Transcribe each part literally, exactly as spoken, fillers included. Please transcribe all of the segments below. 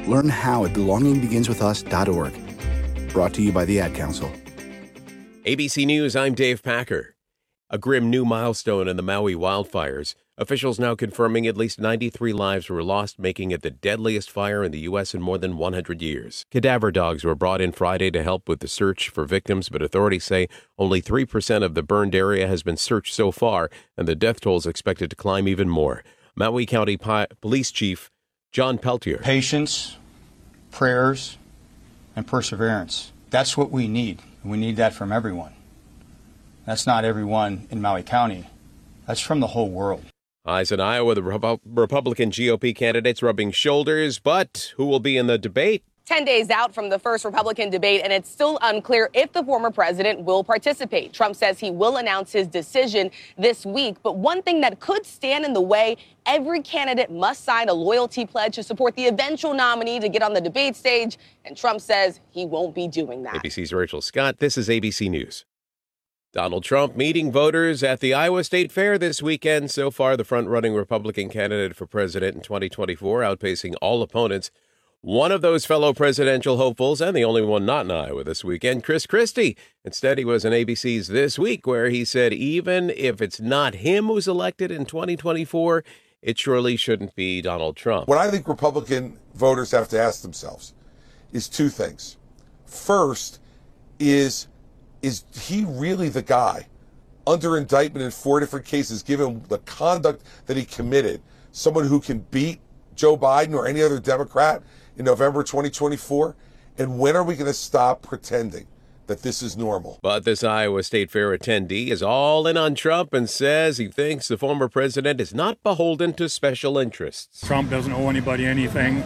Learn how at belonging begins with us dot org. Brought to you by the Ad Council. A B C News, I'm Dave Packer. A grim new milestone in the Maui wildfires. Officials now confirming at least ninety-three lives were lost, making it the deadliest fire in the U S in more than one hundred years. Cadaver dogs were brought in Friday to help with the search for victims, but authorities say only three percent of the burned area has been searched so far, and the death toll is expected to climb even more. Maui County Pi- Police Chief John Peltier. Patience, prayers, and perseverance. That's what we need. We need that from everyone. That's not everyone in Maui County. That's from the whole world. Eyes in Iowa, the Repu- Republican G O P candidates rubbing shoulders, but who will be in the debate? Ten days out from the first Republican debate, and it's still unclear if the former president will participate. Trump says he will announce his decision this week. But one thing that could stand in the way, every candidate must sign a loyalty pledge to support the eventual nominee to get on the debate stage. And Trump says he won't be doing that. A B C's Rachel Scott. This is A B C News. Donald Trump meeting voters at the Iowa State Fair this weekend. So far, the front-running Republican candidate for president in twenty twenty-four, outpacing all opponents. One of those fellow presidential hopefuls, and the only one not in Iowa this weekend, Chris Christie. Instead, he was in A B C's This Week, where he said even if it's not him who's elected in twenty twenty-four, it surely shouldn't be Donald Trump. What I think Republican voters have to ask themselves is two things. First is... Is he really the guy under indictment in four different cases, given the conduct that he committed, someone who can beat Joe Biden or any other Democrat in November twenty twenty-four? And when are we going to stop pretending that this is normal? But this Iowa State Fair attendee is all in on Trump and says he thinks the former president is not beholden to special interests. Trump doesn't owe anybody anything,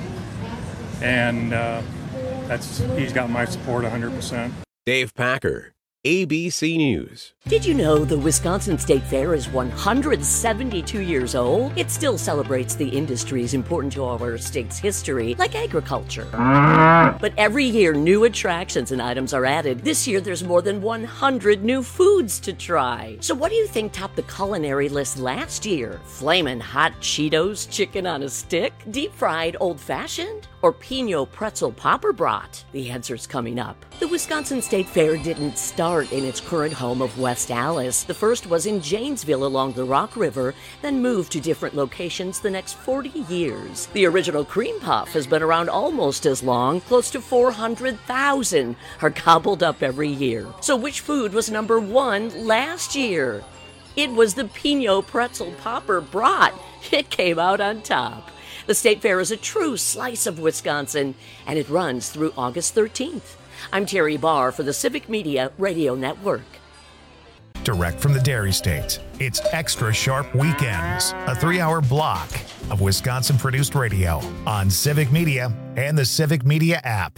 and uh, that's he's got my support one hundred percent. Dave Packer, A B C News. Did you know the Wisconsin State Fair is one hundred seventy-two years old? It still celebrates the industries important to our state's history, like agriculture. But every year, new attractions and items are added. This year, there's more than one hundred new foods to try. So what do you think topped the culinary list last year? Flamin' hot Cheetos, chicken on a stick, deep-fried old-fashioned, or Pinot pretzel popper brat? The answer's coming up. The Wisconsin State Fair didn't start in its current home of West Allis. The first was in Janesville along the Rock River, then moved to different locations the next forty years. The original cream puff has been around almost as long. Close to four hundred thousand are gobbled up every year. So which food was number one last year? It was the Pinot pretzel popper brat. It came out on top. The State Fair is a true slice of Wisconsin, and it runs through August thirteenth. I'm Terry Barr for the Civic Media Radio Network. Direct from the Dairy State, it's Extra Sharp Weekends, a three-hour block of Wisconsin-produced radio on Civic Media and the Civic Media app.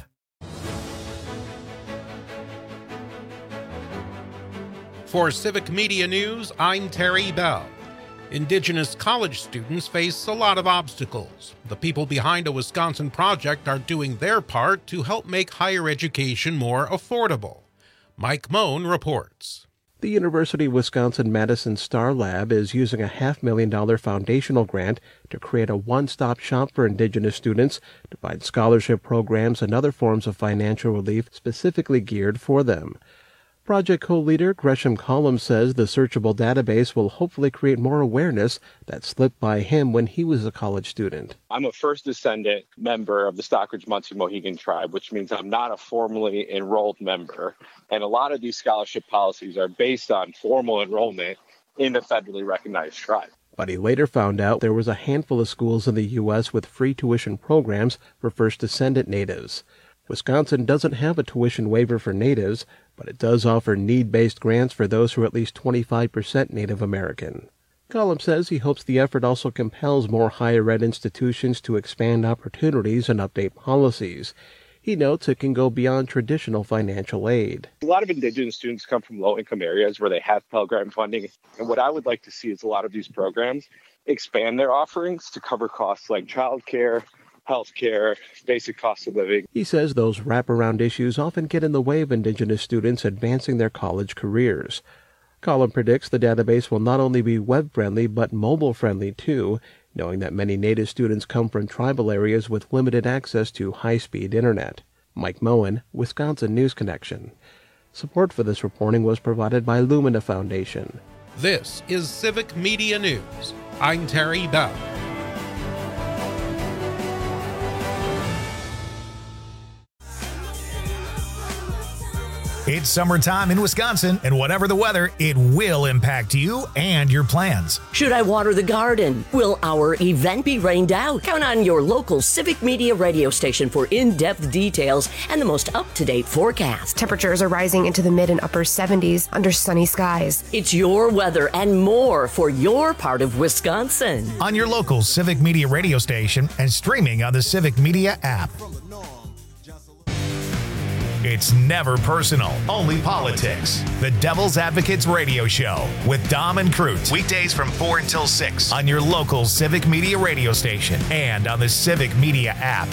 For Civic Media News, I'm Terry Bell. Indigenous college students face a lot of obstacles. The people behind a Wisconsin project are doing their part to help make higher education more affordable. Mike Moan reports. The University of Wisconsin-Madison Star Lab is using a half million dollar foundational grant to create a one-stop shop for Indigenous students to find scholarship programs and other forms of financial relief specifically geared for them. Project co-leader Gresham Collum says the searchable database will hopefully create more awareness that slipped by him when he was a college student. I'm a first descendant member of the Stockbridge Munsee Mohegan tribe, which means I'm not a formally enrolled member. And a lot of these scholarship policies are based on formal enrollment in a federally recognized tribe. But he later found out there was a handful of schools in the U S with free tuition programs for first descendant natives. Wisconsin doesn't have a tuition waiver for natives, but it does offer need-based grants for those who are at least twenty-five percent Native American. Collum says he hopes the effort also compels more higher ed institutions to expand opportunities and update policies. He notes it can go beyond traditional financial aid. A lot of Indigenous students come from low-income areas where they have Pell Grant funding, and what I would like to see is a lot of these programs expand their offerings to cover costs like childcare, healthcare, basic cost of living. He says those wraparound issues often get in the way of Indigenous students advancing their college careers. Collum predicts the database will not only be web-friendly but mobile-friendly too. knowing that many Native students come from tribal areas with limited access to high-speed internet. Mike Moen, Wisconsin News Connection. Support for this reporting was provided by Lumina Foundation. This is Civic Media News. I'm Terry Bell. It's summertime in Wisconsin, and whatever the weather, it will impact you and your plans. Should I water the garden? Will our event be rained out? Count on your local Civic Media radio station for in-depth details and the most up-to-date forecast. Temperatures are rising into the mid and upper seventies under sunny skies. It's your weather and more for your part of Wisconsin. On your local Civic Media radio station and streaming on the Civic Media app. It's never personal, only politics. The Devil's Advocates Radio Show with Dom and Cruz. Weekdays from four until six on your local Civic Media radio station and on the Civic Media app.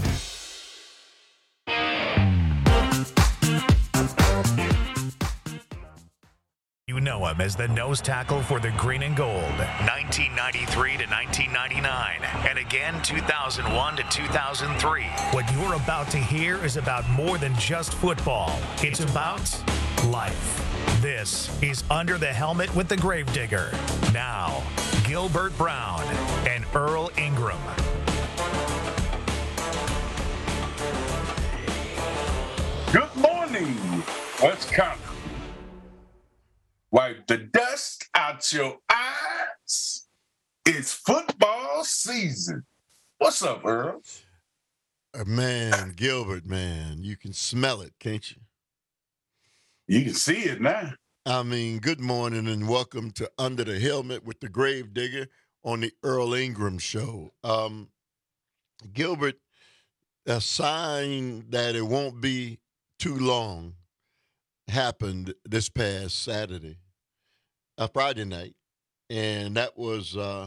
You know him as the nose tackle for the Green and Gold, nineteen ninety-three to nineteen ninety-nine, and again two thousand one to two thousand three. What you're about to hear is about more than just football. It's about life. This is Under the Helmet with the Gravedigger. Now, Gilbert Brown and Earl Ingram. Good morning, Wisconsin. Wipe the dust out your eyes. It's football season. What's up, Earl? Uh, man, Gilbert, man, you can smell it, can't you? You can see it now. I mean, good morning and welcome to Under the Helmet with the Gravedigger on the Earl Ingram Show. Um, Gilbert, a sign that it won't be too long happened this past Saturday, uh, Friday night, and that was uh,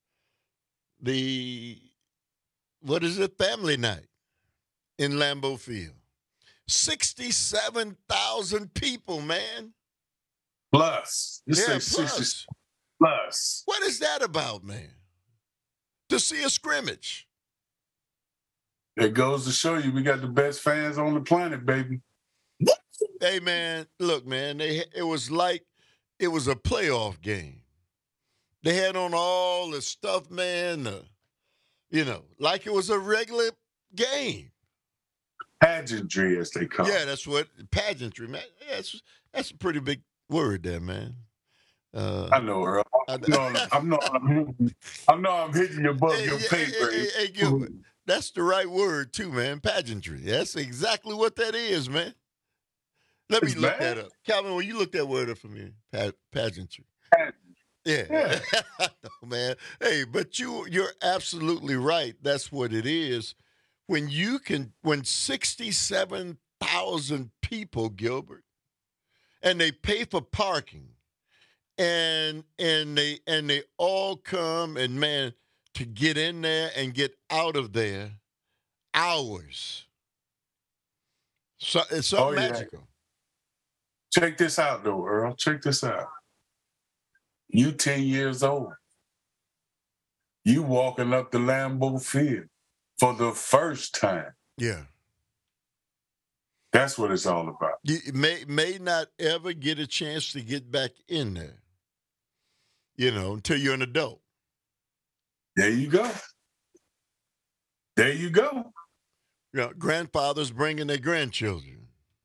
the, what is it, family night in Lambeau Field. sixty-seven thousand people, man. Plus. You Yeah, say plus. sixty plus. What is that about, man? To see a scrimmage. It goes to show you we got the best fans on the planet, baby. Hey, man, look, man, they it was like it was a playoff game. They had on all the stuff, man, uh, you know, like it was a regular game. Pageantry, as they call it. Yeah, that's what, pageantry, man. Yeah, that's, that's a pretty big word there, man. Uh, I know, Earl. I know, I'm, know, I'm, hitting, I know I'm hitting your above hey, your hey, pay hey, grade. hey, hey, Gilbert, that's the right word, too, man, pageantry. That's exactly what that is, man. Let me It's look bad. that up. Calvin, will you look that word up for me? Pa- pageantry. Yeah. Yeah. I know, man. Hey, but you you're absolutely right. That's what it is. When you can when sixty-seven thousand people, Gilbert, and they pay for parking, and and they and they all come, and man, to get in there and get out of there, hours. So it's so Oh, yeah. magical. Check this out, though, Earl. Check this out. You ten years old. You walking up the Lambeau Field for the first time. Yeah. That's what it's all about. You may may not ever get a chance to get back in there, you know, until you're an adult. There you go. There you go. You know, grandfathers bringing their grandchildren.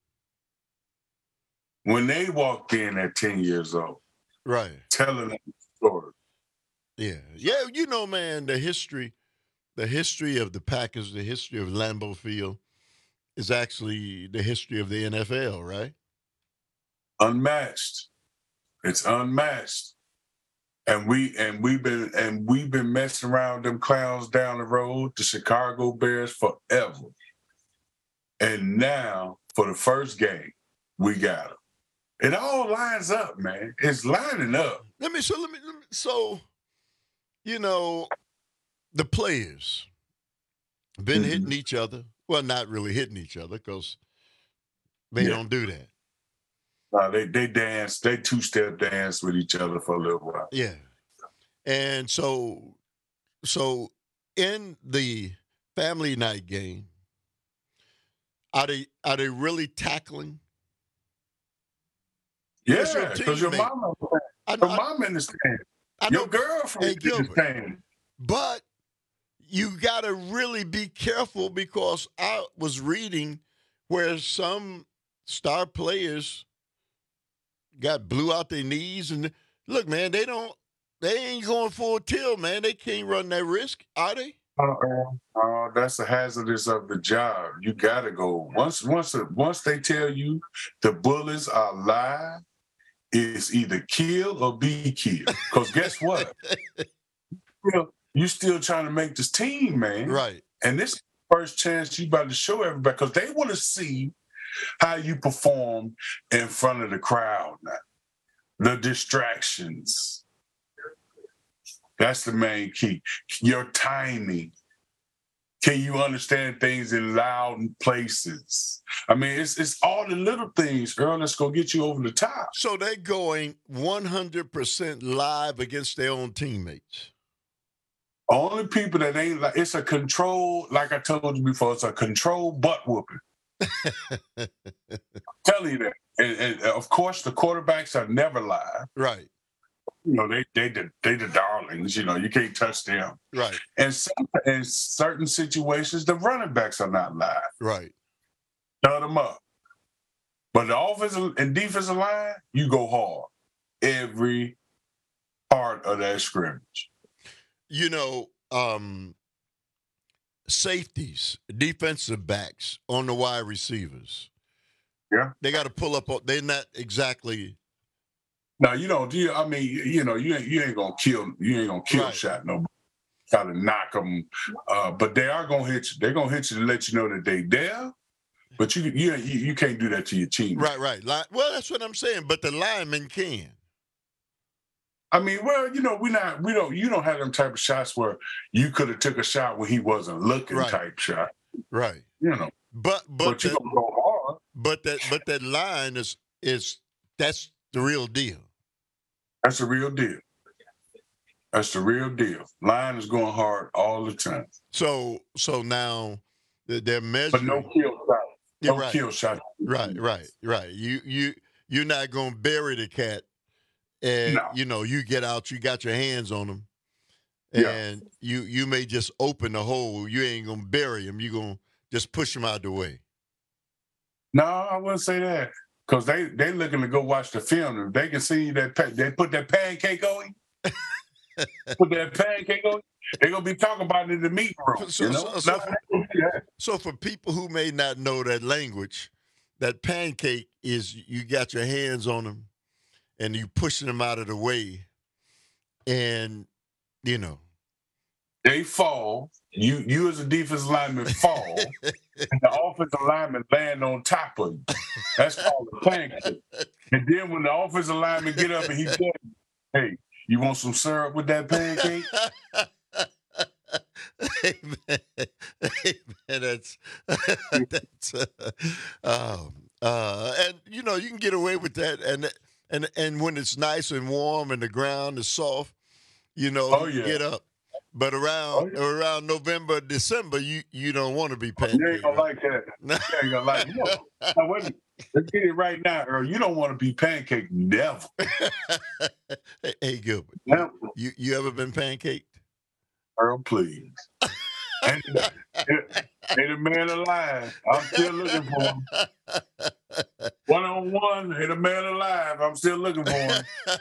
When they walked in at ten years old, Right. telling them the story. Yeah. Yeah, you know, man, the history, the history of the Packers, the history of Lambeau Field is actually the history of the N F L, right? Unmatched. It's unmatched. And we and we've been and we've been messing around them clowns down the road, the Chicago Bears, forever. And now, for the first game, we got them. It all lines up, man. It's lining up. Let me so let me, let me so you know, the players been Mhm. hitting each other. Well, not really hitting each other because they Yeah. don't do that. Uh, they they dance, they two-step dance with each other for a little while. Yeah. And so so in the family night game, are they are they really tackling? Yeah, Where's your because your teammate? mama, I your know- I- mom understands. I know- Your girlfriend Hey, Gilbert. understands. But you got to really be careful because I was reading where some star players got blew out their knees. And look, man, they don't, they ain't going full tilt, man. They can't run that risk, are they? Uh-uh. Uh, that's the hazardous of the job. You gotta go. Once, once, once they tell you the bullets are live, it's either kill or be killed. Because guess what? you you still trying to make this team, man. Right. And this is the first chance you about to show everybody because they want to see how you perform in front of the crowd now. The distractions. That's the main key. Your timing. Can you understand things in loud places? I mean, it's it's all the little things, Earl, that's going to get you over the top. So they're going one hundred percent live against their own teammates. Only people that ain't like, it's a control, like I told you before, it's a controlled butt whooping. I'm telling you that. And, and of course, the quarterbacks are never live. Right. You know, they they the they the darlings. You know, you can't touch them. Right. And some, in certain situations, the running backs are not live. Right. Shut them up. But the offensive and defensive line, you go hard every part of that scrimmage. You know, um, safeties, defensive backs on the wide receivers. Yeah. They got to pull up. They're not exactly. No, you don't. You, I mean, you know, you ain't you ain't gonna kill. You ain't gonna kill Right. shot nobody. Try to knock them, uh, but they are gonna hit you. They're gonna hit you to let you know that they there. But you you you, you can't do that to your team. Right, right. Li- Well, that's what I'm saying. But the linemen can. I mean, well, you know, we not we don't you don't have them type of shots where you could have took a shot when he wasn't looking Right. type shot. Right. You know, But but but you that, gonna go hard. but that but that line is is that's the real deal. That's the real deal. That's the real deal. Line is going hard all the time. So so now th- they're But measuring. no kill shot. Yeah, No right. kill shot. Right, right, right. You you you're not gonna bury the cat, and No. you know you get out. You got your hands on him, Yeah. and you you may just open the hole. You ain't gonna bury him. You gonna just push him out the way. No, I wouldn't say that. Because they they looking to go watch the film. If they can see that pa- they put that pancake on you, put that pancake on you, they're gonna be talking about it in the meeting room. So- you know? so- so- No, they don't do that. So for people who may not know that language, that pancake is you got your hands on them, and you pushing them out of the way, and you know. They fall. You you as a defensive lineman fall, and the offensive lineman land on top of you. That's called a pancake. And then when the offensive lineman get up and he says, "Hey, you want some syrup with that pancake?" Hey man, hey man, that's that's uh, um, uh, and you know you can get away with that, and and and when it's nice and warm and the ground is soft, you know, Oh, you yeah. get up. But around Oh, around November, December, you you don't want to be You pancake. ain't gonna like that. You ain't gonna like it. No. Now, wait a minute. Let's get it right now, Earl. You don't want to be pancake never. hey, hey, Gilbert, Never. you you ever been pancaked? Earl, please. Ain't, ain't a man alive. I'm still looking for him. One on one, ain't a man alive. I'm still looking for him.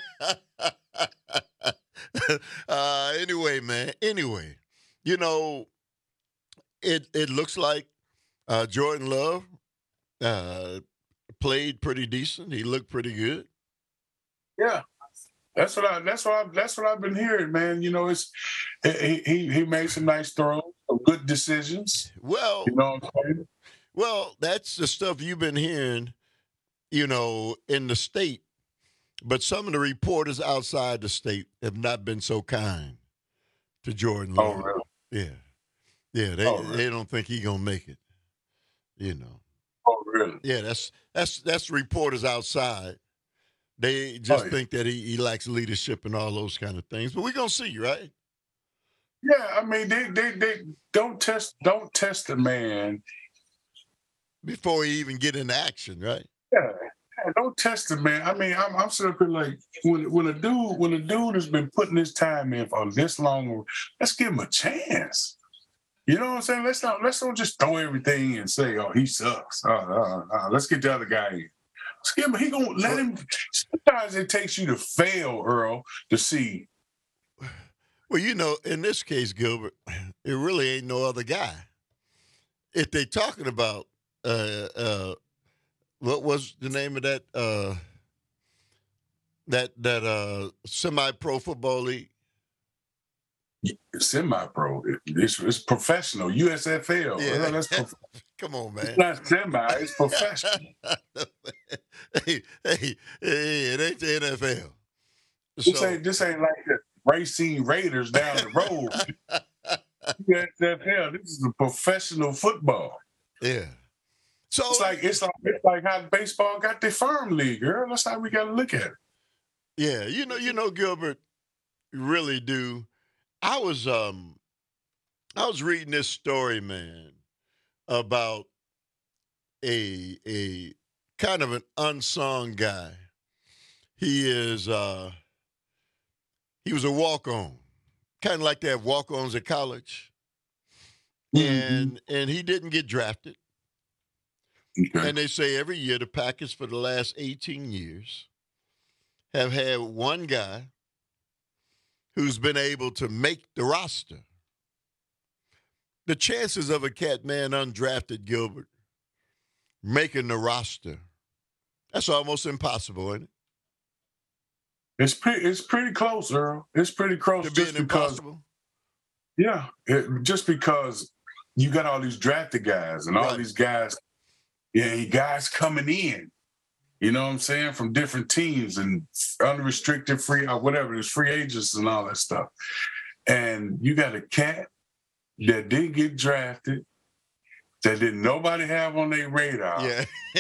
uh, anyway, man. Anyway, you know, it it looks like uh, Jordan Love uh, played pretty decent. He looked pretty good. Yeah. That's what I. That's what I. That's what I've been hearing, man. You know, it's he he, he made some nice throws, some good decisions. Well, You know what I'm saying? well, that's the stuff you've been hearing, you know, in the state. But some of the reporters outside the state have not been so kind to Jordan Oh, Love. really? Yeah, yeah. They Oh, really? they don't think he gonna make it. You know. Oh, really? Yeah, that's that's that's reporters outside. They just Oh, yeah. think that he, he lacks leadership and all those kind of things. But we're gonna see, right? Yeah, I mean, they they they don't test don't test a man before he even get into action, right? Yeah, yeah don't test a man. I mean, I'm I'm sort of like when when a dude when a dude has been putting his time in for this long, let's give him a chance. You know what I'm saying? Let's not let's don't just throw everything and say, oh, he sucks. Uh, uh, uh, let's get the other guy in. Let's give him. He gonna let him. Sometimes it takes you to fail, Earl, to see. Well, you know, in this case, Gilbert, it really ain't no other guy. If they talking about uh, uh, what was the name of that uh, that that uh, semi-pro football league? Semi-pro, it's, it's professional. U S F L. Yeah, well, that's prof- come on, man. It's not semi. It's professional. hey, hey, hey, it ain't the N F L. This So- ain't this ain't like the Racing Raiders down the road. U S F L. This is a professional football. Yeah. So it's like it's like it's like how baseball got their farm league, girl. That's how we got to look at it. Yeah, you know, you know, Gilbert, you really do. I was um I was reading this story, man, about a a kind of an unsung guy. He is uh he was a walk-on. Kind of like they have walk-ons at college. Mm-hmm. And and he didn't get drafted. Okay. And they say every year the Packers for the last eighteen years have had one guy who's been able to make the roster. The chances of a cat man undrafted, Gilbert, making the roster, that's almost impossible, isn't it? It's pretty it's pretty close, Earl. It's pretty close. To just being because, impossible? Yeah. It, just because you got all these drafted guys and all Right. these guys, yeah, guys coming in. You know what I'm saying? From different teams and unrestricted free or whatever, there's free agents and all that stuff. And you got a cat that didn't get drafted, that didn't nobody have on their radar. Yeah.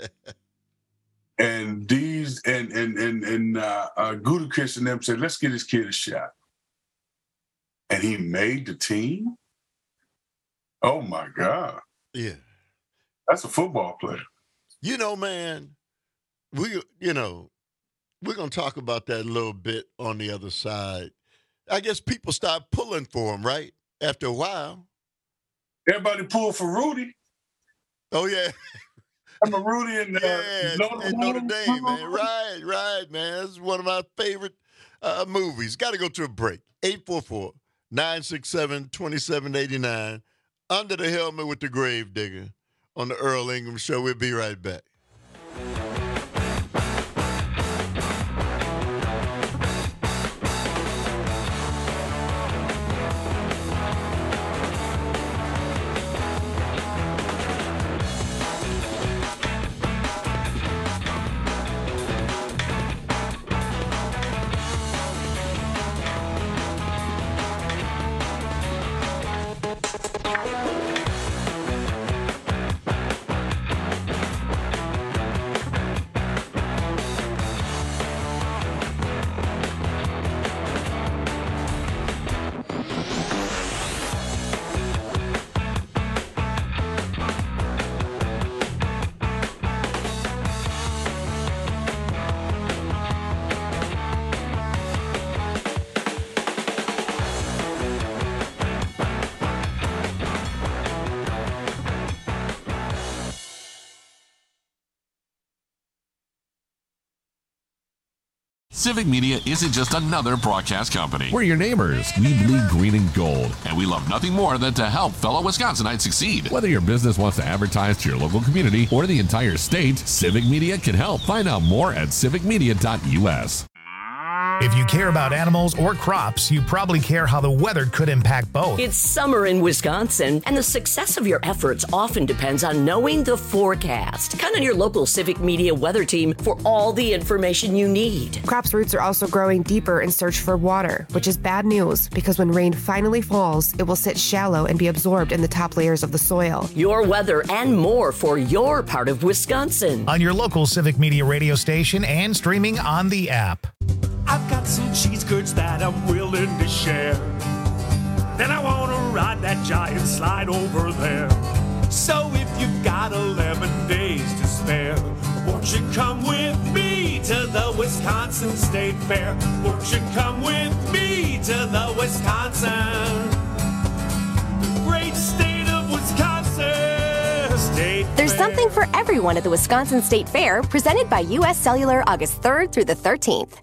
and these and and and and uh, uh Gutekunst and them said, let's get this kid a shot. And he made the team. Oh my God. Yeah. That's a football player. You know, man, we, you know, we're going to talk about that a little bit on the other side. I guess people start pulling for him, right? After a while. Everybody pulled for Rudy. Oh, yeah. I'm a Rudy and uh, yeah, Notre, and Notre Dame, man. Right, right, man. This is one of my favorite uh, movies. Got to go to a break. eight four four, nine six seven, two seven eight nine. Under the Helmet with the Gravedigger on the Earl Ingram Show. We'll be right back. Civic Media isn't just another broadcast company. We're your neighbors. We bleed green and gold. And we love nothing more than to help fellow Wisconsinites succeed. Whether your business wants to advertise to your local community or the entire state, Civic Media can help. Find out more at civic media dot U S. If you care about animals or crops, you probably care how the weather could impact both. It's summer in Wisconsin, and the success of your efforts often depends on knowing the forecast. Count on your local Civic Media weather team for all the information you need. Crops' roots are also growing deeper in search for water, which is bad news because when rain finally falls, it will sit shallow and be absorbed in the top layers of the soil. Your weather and more for your part of Wisconsin. On your local Civic Media radio station and streaming on the app. I've got some cheese curds that I'm willing to share. then I want to ride that giant slide over there. So if you've got eleven days to spare, won't you come with me to the Wisconsin State Fair? Won't you come with me to the Wisconsin, the great state of Wisconsin State There's Fair. something for everyone at the Wisconsin State Fair, presented by U S Cellular August third through the thirteenth.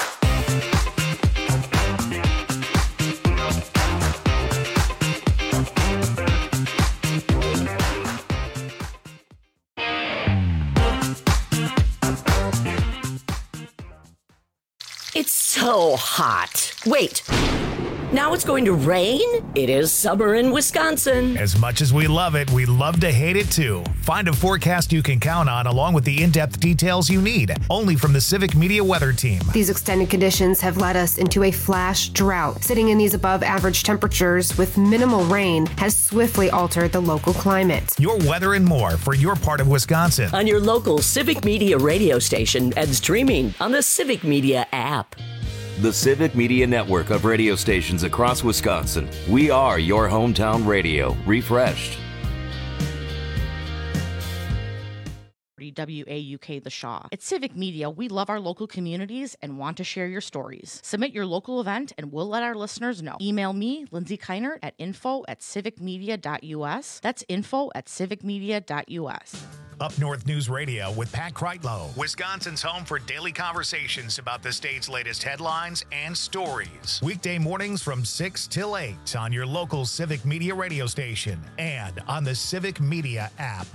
It's so hot. Wait. Now it's going to rain? It is summer in Wisconsin. As much as we love it, we love to hate it too. Find a forecast you can count on along with the in-depth details you need, only from the Civic Media Weather Team. These extended conditions have led us into a flash drought. Sitting in these above average temperatures with minimal rain has swiftly altered the local climate. Your weather and more for your part of Wisconsin. On your local Civic Media radio station and streaming on the Civic Media app. The Civic Media Network of radio stations across Wisconsin. We are your hometown radio, refreshed. W A U K The Shaw. At Civic Media, we love our local communities and want to share your stories. Submit your local event and we'll let our listeners know. Email me, Lindsay Keinert, at info at civicmedia.us. That's info at civicmedia.us. Up North News Radio with Pat Kreitlow, Wisconsin's home for daily conversations about the state's latest headlines and stories. Weekday mornings from six till eight on your local Civic Media radio station and on the Civic Media app.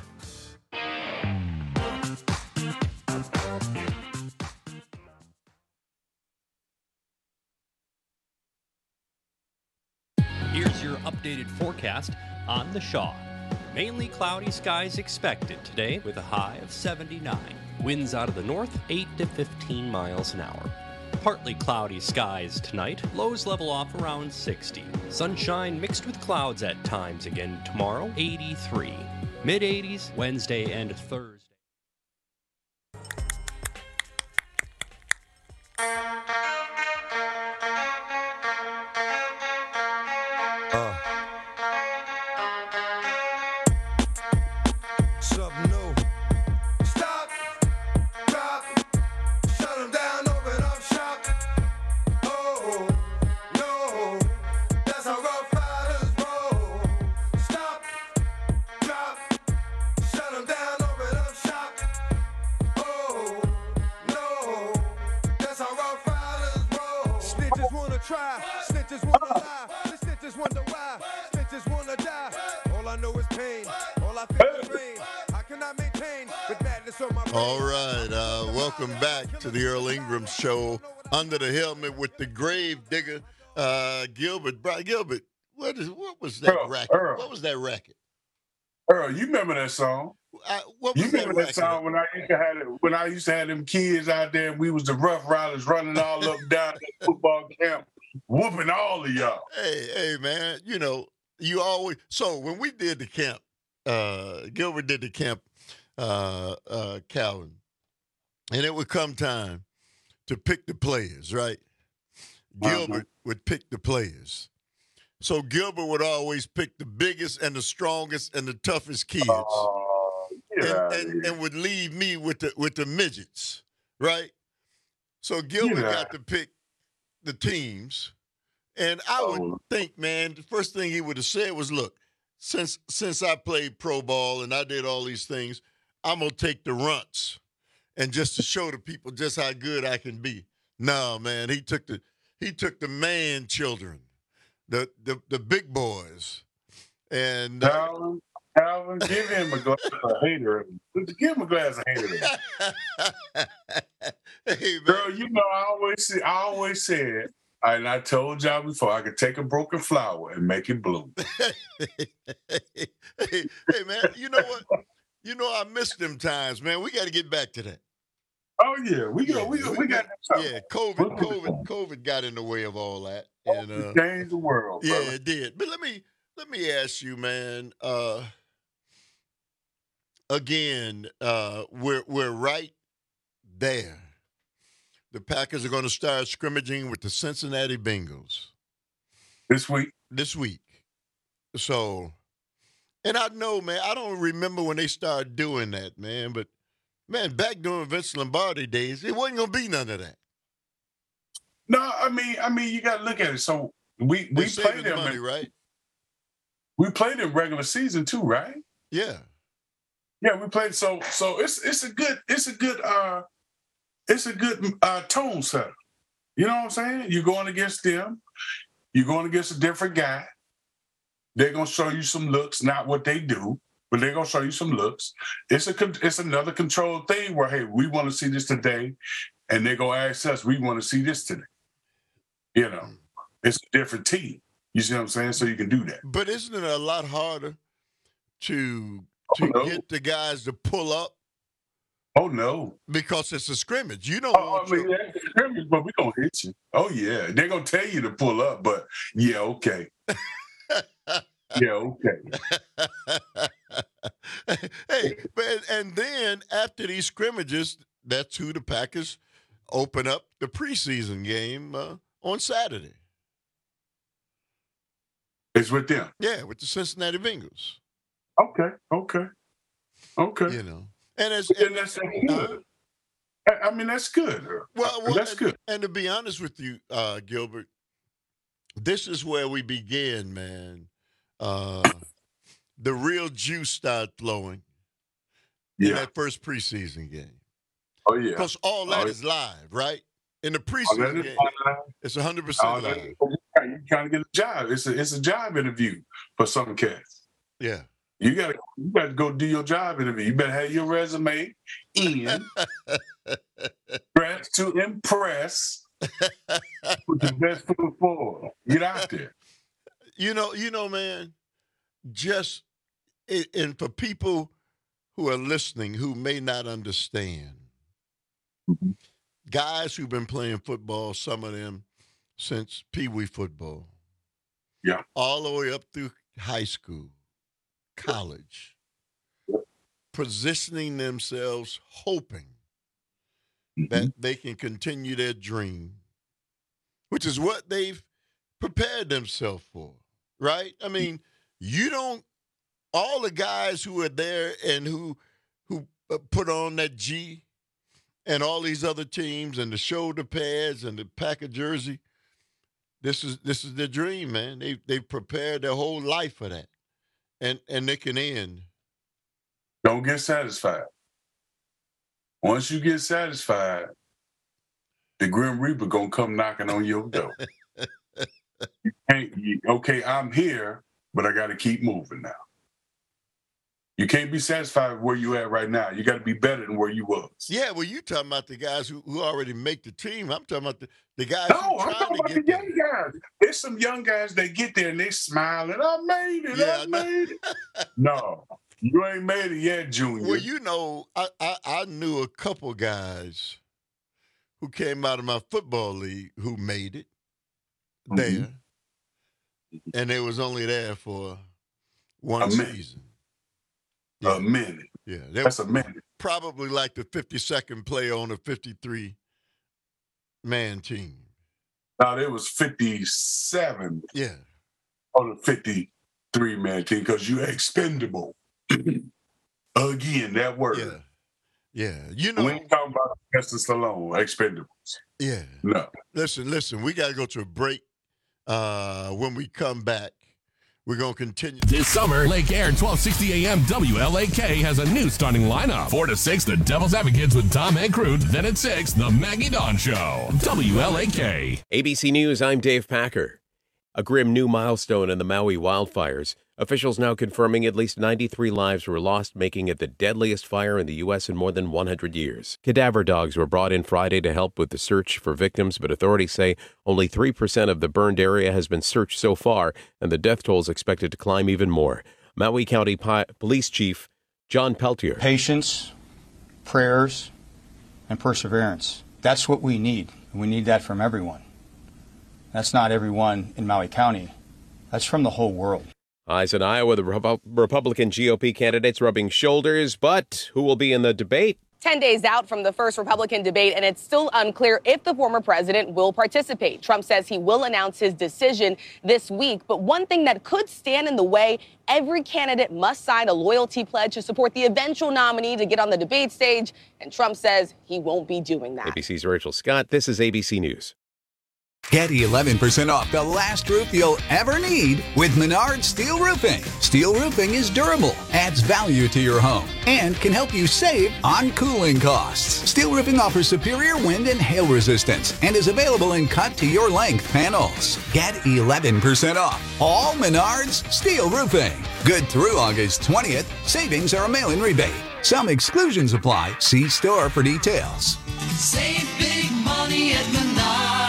Here's your updated forecast on the Shaw. Mainly cloudy skies expected today with a high of seventy-nine. Winds out of the north, eight to fifteen miles an hour. Partly cloudy skies tonight. Lows level off around sixty. Sunshine mixed with clouds at times again tomorrow, eighty-three. Mid eighties Wednesday and Thursday. All right, uh, welcome back to the Earl Ingram Show. Under the helmet with the grave digger, uh, Gilbert. Bro, Gilbert, what is what was that Earl, racket? Earl. What was that racket? Earl, you remember that song? I, what was you that remember that, racket? song when I used to have it, when I used to have them kids out there and we was the Rough Riders running all up and down that football camp, whooping all of y'all. Hey, hey, man, you know, you always so when we did the camp, uh, Gilbert did the camp, uh, uh, Calvin, and it would come time to pick the players, right? Gilbert uh-huh. would pick the players. So Gilbert would always pick the biggest and the strongest and the toughest kids, uh, and, and, and would leave me with the with the midgets, right? So Gilbert yeah. got to pick the teams, and I would oh. think, man, the first thing he would have said was, "Look, since since I played pro ball and I did all these things, I'm gonna take the runts, and just to show the people just how good I can be." No, man, he took the he took the man children. The, the the big boys, and uh, Calvin, Calvin, give him a glass of hater. Give him a glass of hater. Hey, man. Girl, you know I always say, I always said, and I told y'all before, I could take a broken flower and make it bloom. hey, hey, man, you know what? You know I miss them times, man. We got to get back to that. Oh yeah, we go. Yeah, we we, we got. Yeah, COVID, COVID, COVID got in the way of all that. And, uh, it changed the world. Yeah, brother. it did. But let me let me ask you, man. Uh, again, uh, we're we're right there. The Packers are going to start scrimmaging with the Cincinnati Bengals this week. this week. So, and I know, man, I don't remember when they started doing that, man. But, man, back during Vince Lombardi days, it wasn't going to be none of that. No, I mean, I mean, you got to look at it. So we we played them, money, in, right? We played in regular season too, right? Yeah, yeah, we played. So so it's it's a good it's a good uh it's a good uh, tone setter. You know what I'm saying? You're going against them. You're going against a different guy. They're gonna show you some looks, not what they do, but they're gonna show you some looks. It's a it's another controlled thing where hey, we want to see this today, and they're gonna ask us, we want to see this today. You know, it's a different team. You see what I'm saying? So you can do that. But isn't it a lot harder to to oh, no. get the guys to pull up? Oh no, because it's a scrimmage. You don't oh, want I mean, your... yeah, it's a scrimmage, but we gonna hit you. Oh yeah, they're gonna tell you to pull up, but yeah, okay. yeah, okay. Hey, but and then after these scrimmages, that's who the Packers open up the preseason game uh, on Saturday. It's with them. Yeah, with the Cincinnati Bengals. Okay, okay, okay. You know, and it's and that's good. Uh, I mean, that's good. Well, well that's and, good. And to be honest with you, uh, Gilbert, this is where we begin, man. Uh, the real juice started flowing in yeah. that first preseason game. Oh yeah, because all that oh, is live, right? In the oh, preseason game, live. It's one hundred percent oh, live. You trying to get a job? It's a it's a job interview for some cats. Yeah, you gotta you gotta go do your job interview. You better have your resume in, dressed to impress, with the best foot forward. Get out there. You know, you know, man. Just and for people who are listening who may not understand, mm-hmm. guys who've been playing football, some of them since Pee Wee football, yeah, all the way up through high school, college, yeah. positioning themselves, hoping mm-hmm. that they can continue their dream, which is what they've prepared themselves for, right? I mean, you don't. All the guys who are there and who who put on that G and all these other teams and the shoulder pads and the pack of jersey, this is this is their dream, man. They they've prepared their whole life for that, and and they can end. Don't get satisfied. Once you get satisfied, the Grim Reaper gonna come knocking on your door. you can't. You, okay, I'm here, but I got to keep moving now. You can't be satisfied with where you at right now. You got to be better than where you was. Yeah, well, you talking about the guys who, who already make the team. I'm talking about the, the guys no, who I'm trying talking to about get the there. young guys. There's some young guys that get there and they smiling. I made it. Yeah, I made it. No, you ain't made it yet, Junior. Well, you know, I, I, I knew a couple guys who came out of my football league who made it mm-hmm. there, and they was only there for one a season. Yeah. A minute. Yeah, that's a minute. Probably like the fifty-second player on a fifty-three man team. No, there was fifty-seven. Yeah, on a fifty-three man team because you're expendable. Again, that word. Yeah, yeah. You know, we ain't talking about Sylvester Stallone, expendables. Yeah. No. Listen, listen. We got to go to a break. Uh, when we come back, we're going to continue. This summer, Lake Air twelve sixty A M W L A K has a new starting lineup. four to six, the Devil's Advocates with Tom Ancrute. Then at six, the Maggie Dawn Show. W L A K. A B C News, I'm Dave Packer. A grim new milestone in the Maui wildfires. Officials now confirming at least ninety-three lives were lost, making it the deadliest fire in the U S in more than one hundred years. Cadaver dogs were brought in Friday to help with the search for victims, but authorities say only three percent of the burned area has been searched so far, and the death toll is expected to climb even more. Maui County Pi- Police Chief John Peltier. Patience, prayers, and perseverance. That's what we need. We need that from everyone. That's not everyone in Maui County. That's from the whole world. Eyes in Iowa, the Repu- Republican G O P candidates rubbing shoulders, but who will be in the debate? ten days out from the first Republican debate, and it's still unclear if the former president will participate. Trump says he will announce his decision this week. But one thing that could stand in the way, every candidate must sign a loyalty pledge to support the eventual nominee to get on the debate stage. And Trump says he won't be doing that. A B C's Rachel Scott. This is A B C News. Get eleven percent off the last roof you'll ever need with Menards Steel Roofing. Steel roofing is durable, adds value to your home, and can help you save on cooling costs. Steel roofing offers superior wind and hail resistance and is available in cut-to-your-length panels. Get eleven percent off all Menards Steel Roofing. Good through August twentieth. Savings are a mail-in rebate. Some exclusions apply. See store for details. Save big money at Menards.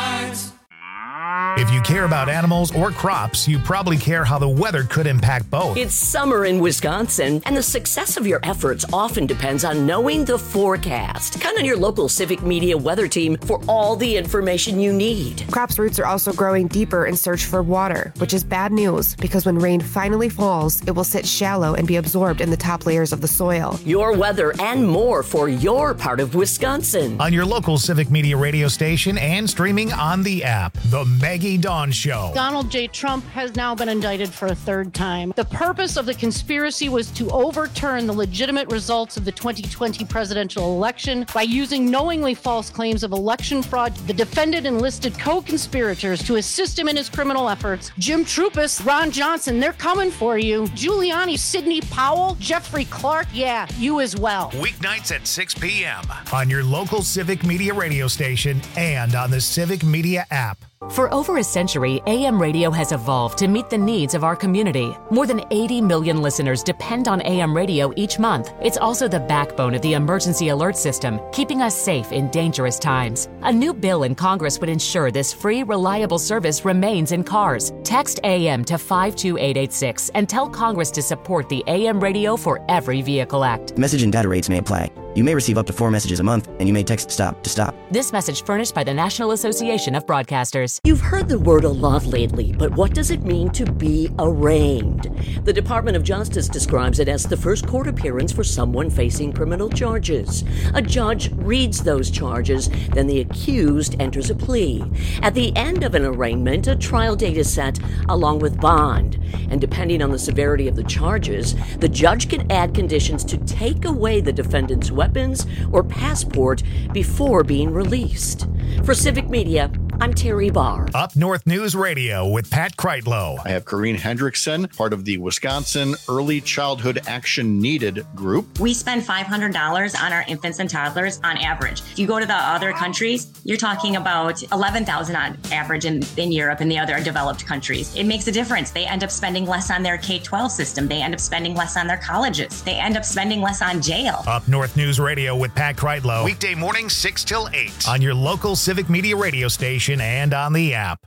If you care about animals or crops, you probably care how the weather could impact both. It's summer in Wisconsin, and the success of your efforts often depends on knowing the forecast. Count on your local Civic Media weather team for all the information you need. Crops' roots are also growing deeper in search for water, which is bad news because when rain finally falls, it will sit shallow and be absorbed in the top layers of the soil. Your weather and more for your part of Wisconsin. On your local Civic Media radio station and streaming on the app. The Maggie Dawn Show. Donald J. Trump has now been indicted for a third time. The purpose of the conspiracy was to overturn the legitimate results of the twenty twenty presidential election by using knowingly false claims of election fraud. The defendant enlisted co-conspirators to assist him in his criminal efforts. Jim Trupis, Ron Johnson, they're coming for you. Giuliani, Sidney Powell, Jeffrey Clark, yeah, you as well. Weeknights at six p.m. on your local Civic Media radio station and on the Civic Media app. For over a century, A M radio has evolved to meet the needs of our community. More than eighty million listeners depend on A M radio each month. It's also the backbone of the emergency alert system, keeping us safe in dangerous times. A new bill in Congress would ensure this free, reliable service remains in cars. Text A M to five two eight eight six and tell Congress to support the A M Radio for Every Vehicle Act. Message and data rates may apply. You may receive up to four messages a month, and you may text STOP to stop. This message furnished by the National Association of Broadcasters. You've heard the word a lot lately, but what does it mean to be arraigned? The Department of Justice describes it as the first court appearance for someone facing criminal charges. A judge reads those charges, then the accused enters a plea. At the end of an arraignment, a trial date is set along with bond. And depending on the severity of the charges, the judge can add conditions to take away the defendant's weapons or passport before being released. For Civic Media, I'm Terry Barr. Up North News Radio with Pat Kreitlow. I have Corrine Hendrickson, part of the Wisconsin Early Childhood Action Needed group. We spend five hundred dollars on our infants and toddlers on average. If you go to the other countries, you're talking about eleven thousand dollars on average in, in Europe and the other developed countries. It makes a difference. They end up spending less on their K twelve system. They end up spending less on their colleges. They end up spending less on jail. Up North News Radio with Pat Kreitlow. Weekday mornings six till eight on your local Civic Media radio station and on the app.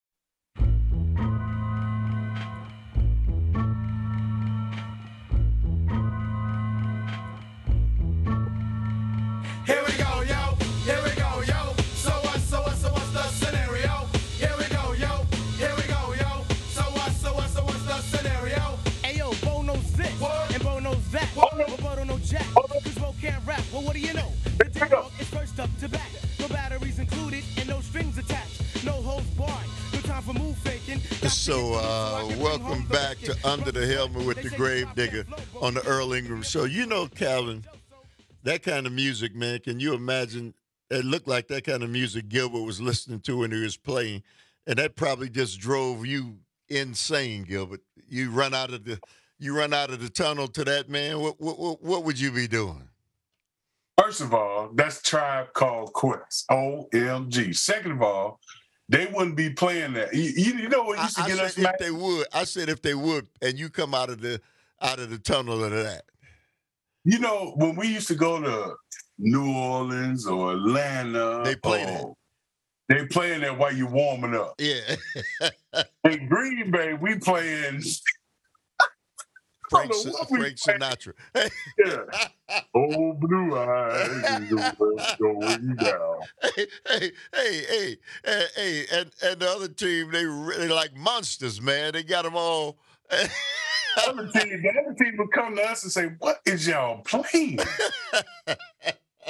Here we go, yo. Here we go, yo. So what, so what, so what's the scenario? Here we go, yo. Here we go, yo. So what, so what, so what's the scenario? Hey, yo, Bo knows this, what? And Bo knows that. What? But Bo don't know jack, because Bo can't rap. Well, what do you know? The dick dog is first up to back. No batteries included and no strings attached. No holds barred. No time for move faking. So, uh, welcome back to Under the Helmet with the Grave Digger on the Earl Ingram Show. You know, Calvin, that kind of music, man, can you imagine? It looked like that kind of music Gilbert was listening to when he was playing, and that probably just drove you insane, Gilbert. You run out of the, you run out of the tunnel to that, man. What, what, what would you be doing? First of all, that's Tribe Called Quest. O M G. Second of all, they wouldn't be playing that. You, you know what used to I, get I us said mad? if they would. I said if they would, and you come out of the out of the tunnel of that. You know, when we used to go to New Orleans or Atlanta, they played it. They playing that while you warming up. Yeah. In Green Bay, we playing Frank, Frank Sinatra. Yeah. Oh, blue eyes, going down. Hey, hey, hey, hey, hey, hey, and and the other team, they really like monsters, man. They got them all. the, other team, the other team would come to us and say, "What is y'all playing?"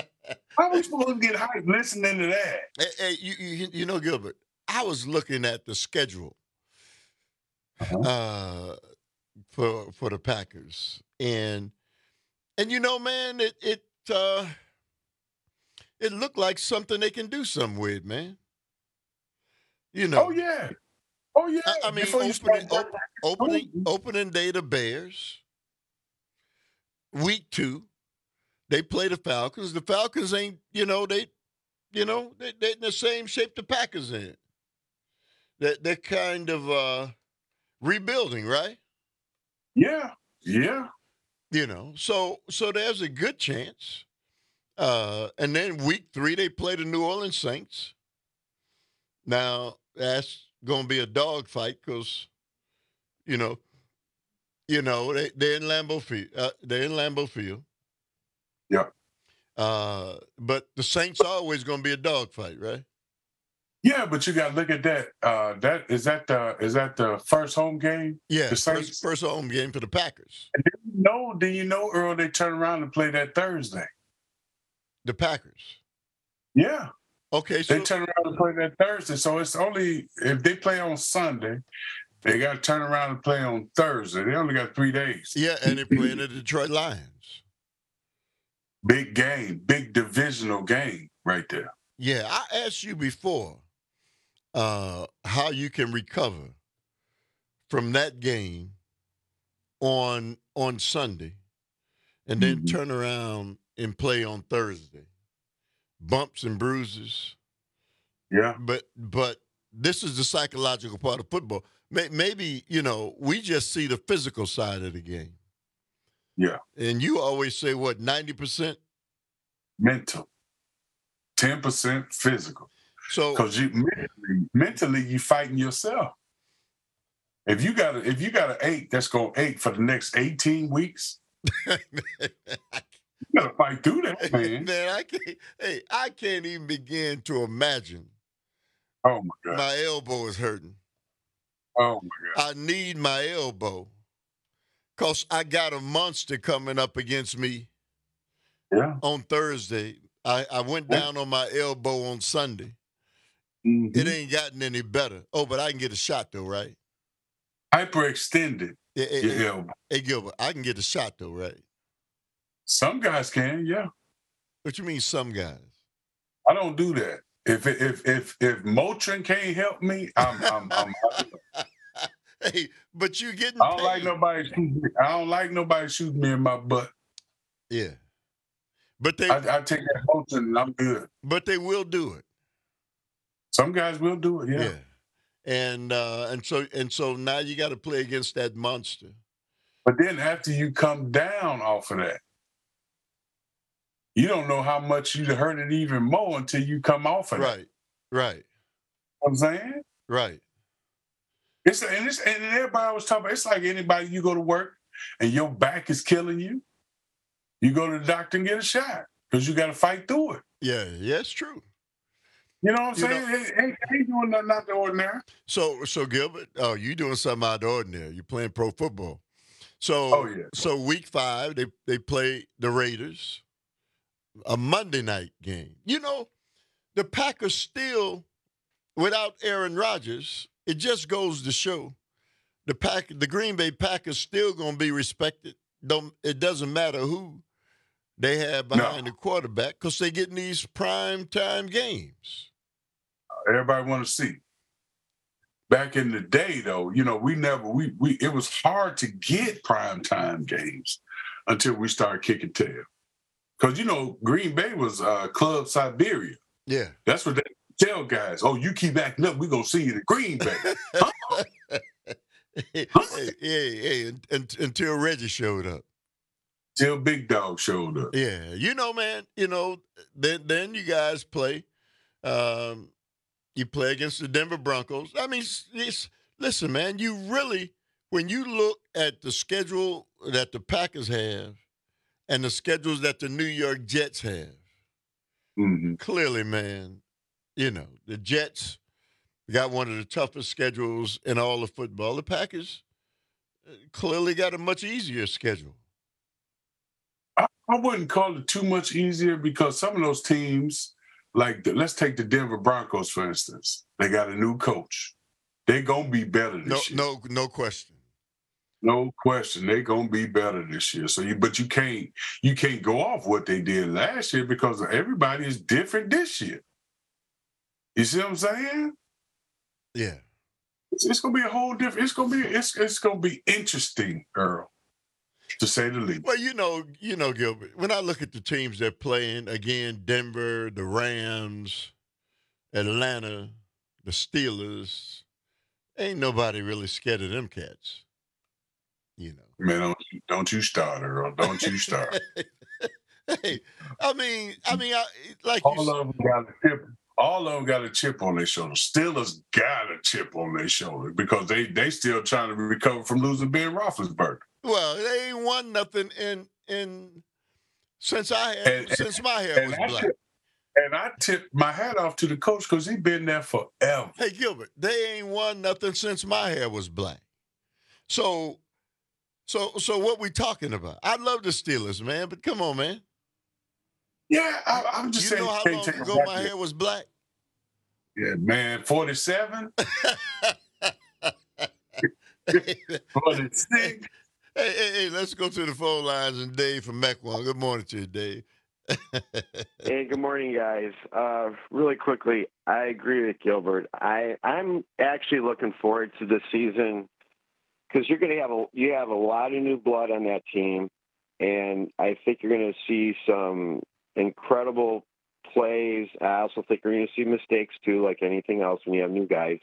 How are we supposed to get hyped listening to that? Hey, hey you, you, you know, Gilbert, I was looking at the schedule Uh-huh. uh, for for the Packers, and and you know, man, it it uh, it looked like something they can do something with, man. You know. Oh yeah. Oh yeah. I, I mean, Before you opening, start op- opening opening day the Bears. Week two, they play the Falcons. The Falcons ain't, you know, they, you know, they they in the same shape the Packers in. They they're kind of uh, rebuilding, right? Yeah. Yeah. You know, so so there's a good chance. Uh, and then week three, they play the New Orleans Saints. Now that's gonna be a dogfight because, you know, you know they they're in Lambeau Field. Uh, they're in Lambeau Field. Yeah. Uh, but the Saints are always gonna be a dogfight, right? Yeah, but you got to look at that. Uh, that is that the is that the first home game? Yeah, the Saints. first, first home game for the Packers. And do you know? Do you know, Earl? They turn around and play that Thursday. The Packers. Yeah. Okay, so they turn around and play that Thursday. So it's only if they play on Sunday, they got to turn around and play on Thursday. They only got three days. Yeah, and they're playing the Detroit Lions. Big game, big divisional game right there. Yeah, I asked you before uh, how you can recover from that game on on Sunday and then Mm-hmm. turn around and play on Thursday. Bumps and bruises. Yeah. But but this is the psychological part of football. May- Maybe, you know, we just see the physical side of the game. Yeah. And you always say, what, ninety percent? Mental. ten percent physical. So because you mentally, mentally you fighting yourself. If you got a, if you got an ache that's gonna ache for the next eighteen weeks, you gotta fight through that, man. Man, I can't. Hey, I can't even begin to imagine. Oh my God, my elbow is hurting. Oh my God, I need my elbow because I got a monster coming up against me. Yeah. On Thursday, I, I went down on my elbow on Sunday. Mm-hmm. It ain't gotten any better. Oh, but I can get a shot though, right? Hyperextended. Yeah, hey, your hey, elbow. Hey, Gilbert, I can get a shot though, right? Some guys can, yeah. What you mean, some guys? I don't do that. If if if if Motrin can't help me, I'm I'm. I'm Hey, but you getting I don't paid. like nobody. Shooting me. I don't like nobody shooting me in my butt. Yeah, but they. I, I take that Motrin and I'm good. But they will do it. Some guys will do it. Yeah. Yeah. And uh, and so and so now you got to play against that monster. But then after you come down off of that, you don't know how much you hurt it even more until you come off of right. it. Right. You know what I'm saying? Right. It's and it's and everybody was talking about it's like anybody you go to work and your back is killing you, you go to the doctor and get a shot because you got to fight through it. Yeah, yeah, it's true. You know what I'm You saying? know- It ain't, ain't doing nothing out the ordinary. So so Gilbert, oh, you doing something out of the ordinary. You playing pro football. So Oh, yeah. so week five, they they play the Raiders, a Monday night game. You know, the Packers still, without Aaron Rodgers, it just goes to show the Pack the Green Bay Packers still gonna be respected. Don't it doesn't matter who they have behind the quarterback because they getting these prime time games. Everybody want to see. Back in the day, though, you know, we never we we it was hard to get primetime games until we started kicking tail. Because you know, Green Bay was uh, Club Siberia. Yeah, that's what they tell guys. Oh, you keep acting up, we gonna see you in Green Bay. Huh? hey, hey, hey, un- un- until Reggie showed up. Till Big Dog showed up. Yeah, you know, man. You know, then then you guys play. Um, you play against the Denver Broncos. I mean, it's, it's, listen, man. You really, when you look at the schedule that the Packers have, and the schedules that the New York Jets have, mm-hmm. clearly, man, you know the Jets got one of the toughest schedules in all of football. The Packers uh, clearly got a much easier schedule. I wouldn't call it too much easier because some of those teams, like the, let's take the Denver Broncos for instance, they got a new coach. They're gonna be better this no, year. No, no question. No question, they're gonna be better this year. So you, but you can't, you can't go off what they did last year because everybody is different this year. You see what I'm saying? Yeah, it's, it's gonna be a whole different. It's gonna be, it's it's gonna be interesting, Earl, to say the least. Well, you know, you know, Gilbert. When I look at the teams they're playing again, Denver, the Rams, Atlanta, the Steelers, ain't nobody really scared of them cats. You know, man, don't you, don't you start, Earl. Don't you start. Hey, I mean, I mean, I, like all you of them got a chip. All of them got a chip on their shoulder. Steelers got a chip on their shoulder because they they still trying to recover from losing Ben Roethlisberger. Well, they ain't won nothing in in since I had, And- since my hair and was I black. tip- And I tip my hat off to the coach because he been there forever. Hey, Gilbert, they ain't won nothing since my hair was black. So, so, so what we talking about? I love the Steelers, man, but come on, man. Yeah, I, I'm just you saying. know how can't long take ago them my back hair was black? Yeah, man, forty-seven, Hey, forty-six. hey, hey, hey, let's go to the phone lines and Dave from Mequon. Good morning to you, Dave. Hey, good morning, guys. Uh, really quickly, I agree with Gilbert. I I'm actually looking forward to the season because you're going to have a you have a lot of new blood on that team, and I think you're going to see some incredible plays. I also think you're going to see mistakes too, like anything else when you have new guys.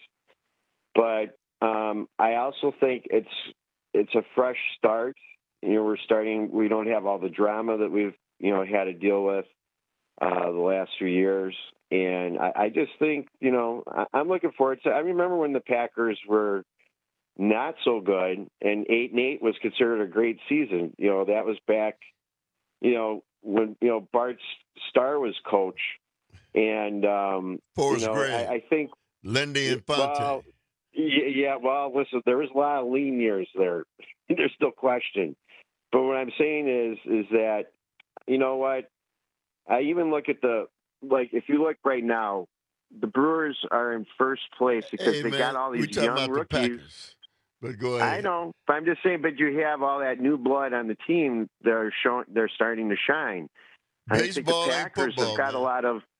But um, I also think it's it's a fresh start. You know, we're starting. We don't have all the drama that we've you know had to deal with uh, the last few years, and I, I just think you know I, I'm looking forward to. I remember when the Packers were not so good, and eight and eight was considered a great season. You know, that was back. You know when you know Bart Starr was coach, and um, Forrest you know Gray, I, I think Lindy and Fonte. well, yeah, yeah, well, listen, there was a lot of lean years there. There's still question. But what I'm saying is, is that, you know what? I even look at the, like, if you look right now, the Brewers are in first place because Hey, they man, got all we these talking young about the rookies. Packers. But go ahead. I know, but I'm just saying. But you have all that new blood on the team. They're showing. They're starting to shine. I think Baseball the ain't Packers football, have got man. a lot of.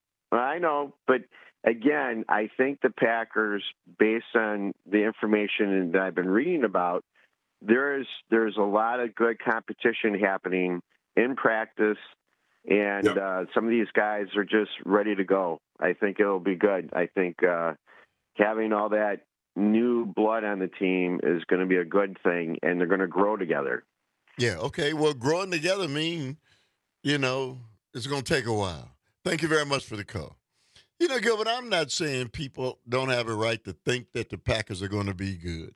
I know, but again, I think the Packers, based on the information that I've been reading about, there is there's a lot of good competition happening in practice, and Yep. uh, some of these guys are just ready to go. I think it'll be good. I think uh, having all that new blood on the team is going to be a good thing, and they're going to grow together. Yeah, okay. Well, growing together mean, you know, it's going to take a while. Thank you very much for the call. You know, Gilbert, I'm not saying people don't have a right to think that the Packers are going to be good.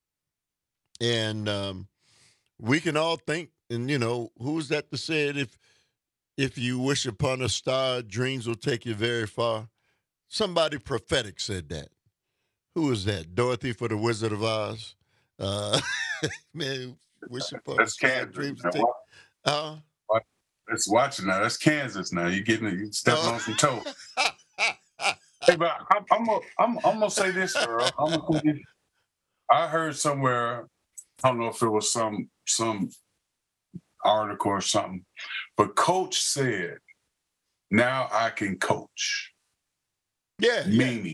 And um, we can all think, and, you know, who's that to say it? If, if you wish upon a star, dreams will take you very far. Somebody prophetic said that. Who is that? Dorothy for the Wizard of Oz? Uh, man, wish upon That's a star, Kansas. dreams Now, will take wa- uh, That's watching now. That's Kansas now. You getting you stepping Oh. on some toes. Hey, but I'm I'm gonna I'm, I'm gonna say this, Earl. I'm gonna give you- I heard somewhere. I don't know if it was some some article or something, but Coach said, "Now I can coach." Yeah, meaning,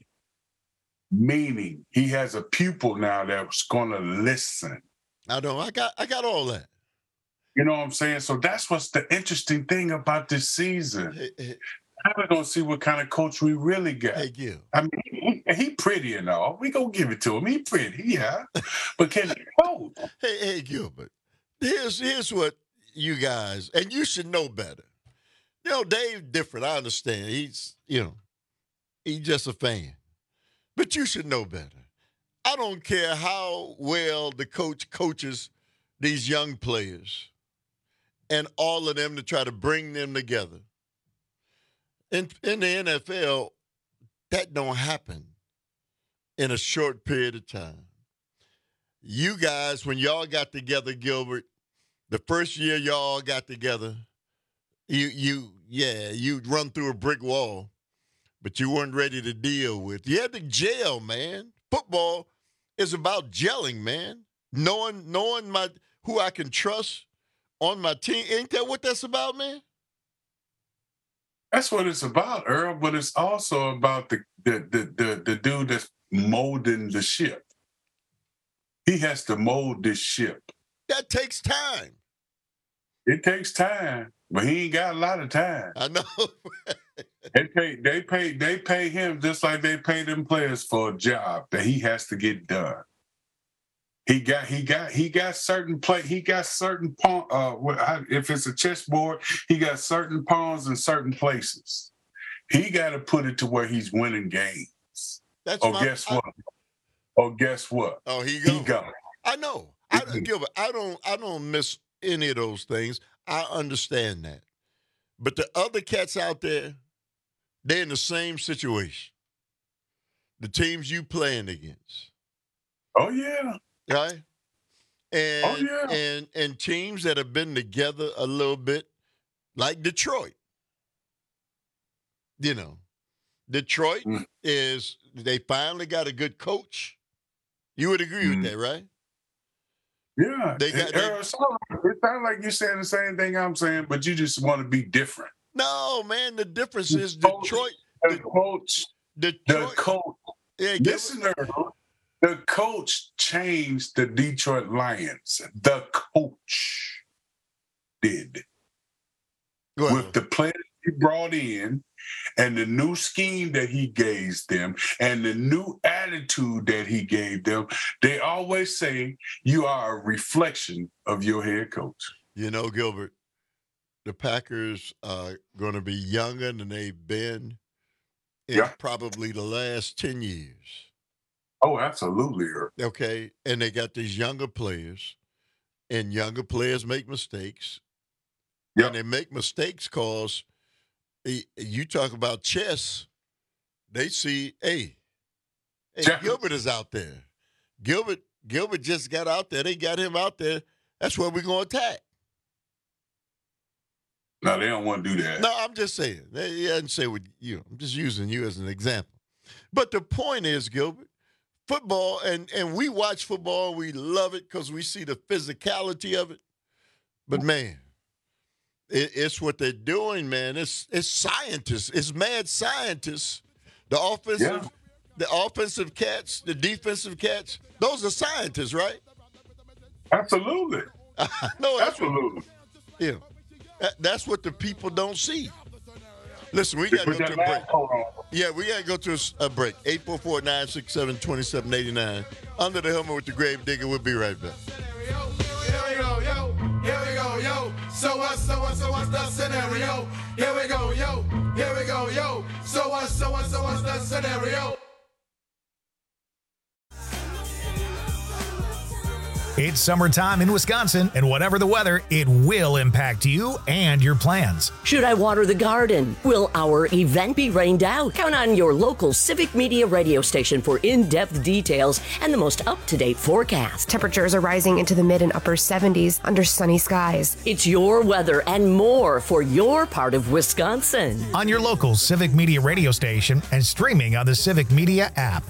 meaning he has a pupil now that's going to listen. I know. I got I got all that. You know what I'm saying? So that's what's the interesting thing about this season. Hey, hey, Now we're gonna see what kind of coach we really got. hey Gil. I mean, he, he pretty and all. We gonna give it to him. He pretty, yeah. But can he coach? Hey, hey, Gilbert. Here's here's what you guys, and you should know better. You know, Dave different. I understand. He's you know, he's just a fan. But you should know better. I don't care how well the coach coaches these young players and all of them to try to bring them together. In in the N F L, that don't happen in a short period of time. You guys, when y'all got together, Gilbert, The first year y'all all got together, you, you, yeah, you run through a brick wall, but you weren't ready to deal with. You had to gel, man. Football is about gelling, man. Knowing, knowing my who I can trust on my team. Ain't that what that's about, man? That's what it's about, Earl. But it's also about the the the the, the dude that's molding the ship. He has to mold this ship. That takes time. It takes time, but he ain't got a lot of time. I know. they pay they pay they pay him just like they pay them players for a job that he has to get done. He got he got he got certain play he got certain pawn uh if it's a chessboard, he got certain pawns in certain places. He got to put it to where he's winning games. That's oh, my, guess I, what? Oh, guess what? Oh, he go. He go. I know. I, Gilbert, I don't I don't miss any of those things. I understand that. But the other cats out there, they're in the same situation. The teams you playing against. Oh, yeah. Right? And, oh, yeah. and, and teams that have been together a little bit, like Detroit. You know, Detroit mm. is, they finally got a good coach. You would agree mm. with that, right? Yeah. They got, it, they, it sounds like you're saying the same thing I'm saying, but you just want to be different. No, man, the difference the is coach, Detroit. The coach. Detroit, the coach. Yeah, listen, Earl, the coach changed the Detroit Lions. The coach did. With the players he brought in and the new scheme that he gave them and the new attitude that he gave them, they always say you are a reflection of your head coach. You know, Gilbert, the Packers are going to be younger than they've been in yeah. probably the last ten years. Oh, absolutely. Okay, and they got these younger players, and younger players make mistakes. Yep. And they make mistakes because you talk about chess, they see, hey, hey Gilbert is out there. Gilbert Gilbert just got out there. They got him out there. That's where we're going to attack. No, they don't want to do that. No, I'm just saying. They didn't say with you. I'm just using you as an example. But the point is, Gilbert, football, and, and we watch football, we love it because we see the physicality of it. But, man, it, it's what they're doing, man. It's it's scientists. It's mad scientists. The offensive, yeah. the offensive cats, the defensive cats, those are scientists, right? Absolutely. no, Absolutely. What, yeah. That, that's what the people don't see. Listen, we got to go to a break. Yeah, we got to go to a break. eight four four, nine six seven, two seven eight nine. Under the Helmet with the Grave Digger. We'll be right back. Here we go, yo. Here we go, yo. So what, so what, so what's the scenario? Here we go, yo. Here we go, yo. So what, so what, so what's the scenario? It's summertime in Wisconsin, and whatever the weather, it will impact you and your plans. Should I water the garden? Will our event be rained out? Count on your local Civic Media radio station for in-depth details and the most up-to-date forecast. Temperatures are rising into the mid and upper seventies under sunny skies. It's your weather and more for your part of Wisconsin. On your local Civic Media radio station and streaming on the Civic Media app.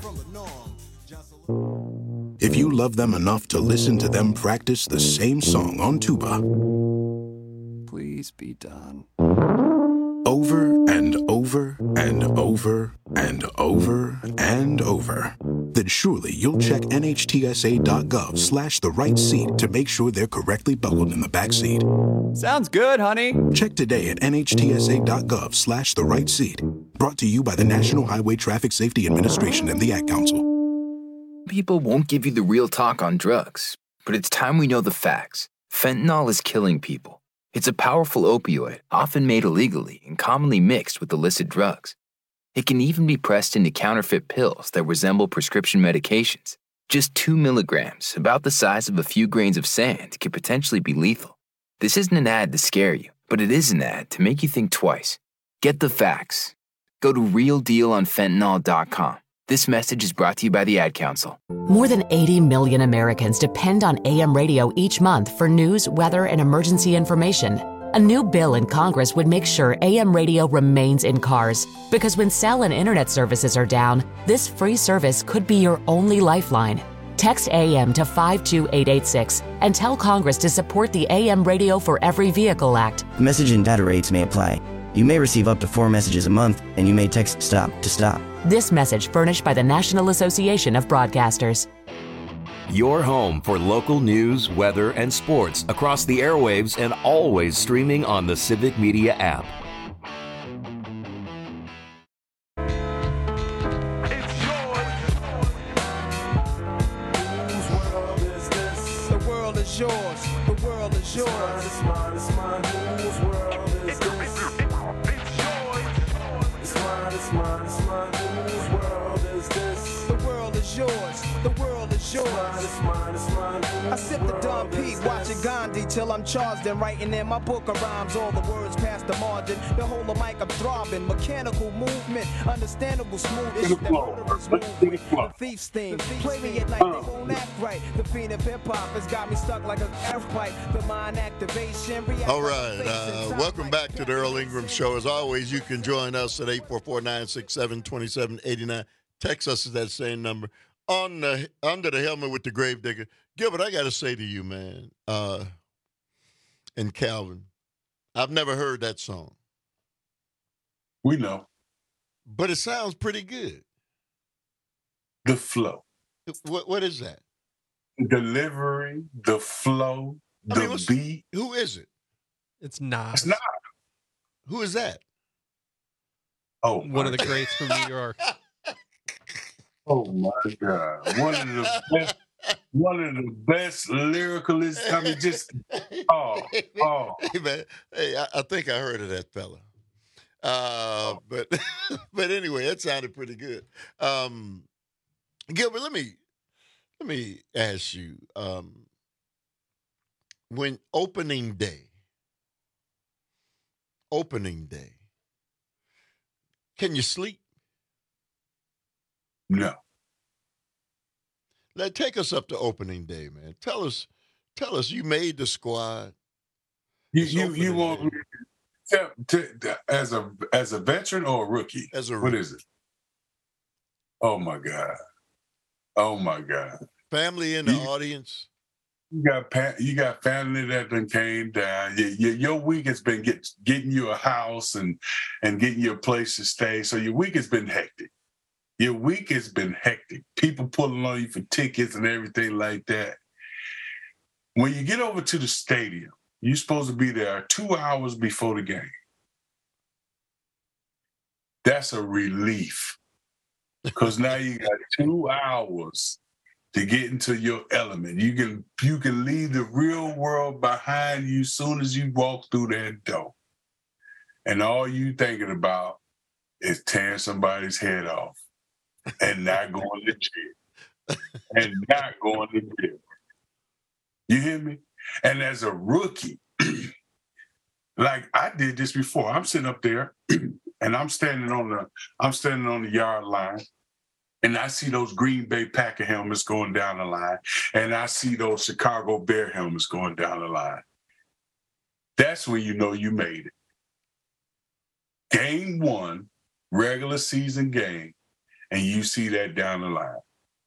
If you love them enough to listen to them practice the same song on tuba, please be done. Over and over and over and over and over, then surely you'll check nhtsa.gov slash the right seat to make sure they're correctly buckled in the back seat. Sounds good, honey. Check today at nhtsa.gov slash the right seat. Brought to you by the National Highway Traffic Safety Administration and the Ad Council. People won't give you the real talk on drugs, but it's time we know the facts. Fentanyl is killing people. It's a powerful opioid, often made illegally and commonly mixed with illicit drugs. It can even be pressed into counterfeit pills that resemble prescription medications. Just two milligrams, about the size of a few grains of sand, can potentially be lethal. This isn't an ad to scare you, but it is an ad to make you think twice. Get the facts. Go to real deal on fentanyl dot com. This message is brought to you by the Ad Council. More than eighty million Americans depend on A M radio each month for news, weather, and emergency information. A new bill in Congress would make sure A M radio remains in cars, because when cell and internet services are down, this free service could be your only lifeline. Text A M to five two eight eight six and tell Congress to support the A M Radio for Every Vehicle Act. Message and data rates may apply. You may receive up to four messages a month, and you may text STOP to stop. This message furnished by the National Association of Broadcasters. Your home for local news, weather, and sports across the airwaves and always streaming on the Civic Media app. The world is yours. The world is yours. It's mine, it's mine, it's mine. Whose world is this? It's yours. It's mine, it's mine, it's mine. Whose world is this? The world is yours. The world is yours. It's mine, it's mine, it's mine. I sip the Dom P, watching Gandhi till I'm charged and writing in my book of rhymes. All the words past the margin. The whole of mic I'm throbbing. Mechanical movement, understandable smooth. It's the murderous movement. The thief's theme. Play me at night, they won't act right. The fiend of hip hop has got me stuck like a gas pipe. The mind activation. All right. Uh, welcome back to the Earl Ingram Show. As always, you can join us at eight four four, nine six seven, two seven eight nine. Text us at that same number. On the Under the Helmet with the Gravedigger. Gilbert, I got to say to you, man, uh, and Calvin, I've never heard that song. We know. But it sounds pretty good. The flow. What What is that? Delivery, the flow, I the mean, beat. Who is it? It's Nas. It's not. Who is that? Oh, one of the greats from New York. Oh my God! One of the best, one of the best lyricalists. I mean, just oh, oh. Hey man, hey, I, I think I heard of that fella. Uh, but but anyway, it sounded pretty good. Um, Gilbert, let me let me ask you. Um, when opening day, opening day, can you sleep? No. Let take us up to opening day, man. Tell us, tell us, you made the squad. You you you want to, to, as a as a veteran or a rookie? As a rookie. What is it? Oh my God! Oh my God! Family in the you, audience. You got pa- you got family that done came down. Your, your, your week has been get, getting you a house and and getting you a place to stay. So your week has been hectic. Your week has been hectic. People pulling on you for tickets and everything like that. When you get over to the stadium, you're supposed to be there two hours before the game. That's a relief. Because now you got two hours to get into your element. You can you can leave the real world behind you as soon as you walk through that door. And all you thinking about is tearing somebody's head off. And not going to jail. And not going to jail. You hear me? And as a rookie, like I did this before. I'm sitting up there and I'm standing on the I'm standing on the yard line, and I see those Green Bay Packer helmets going down the line, and I see those Chicago Bear helmets going down the line. That's when you know you made it. Game one, regular season game. And you see that down the line.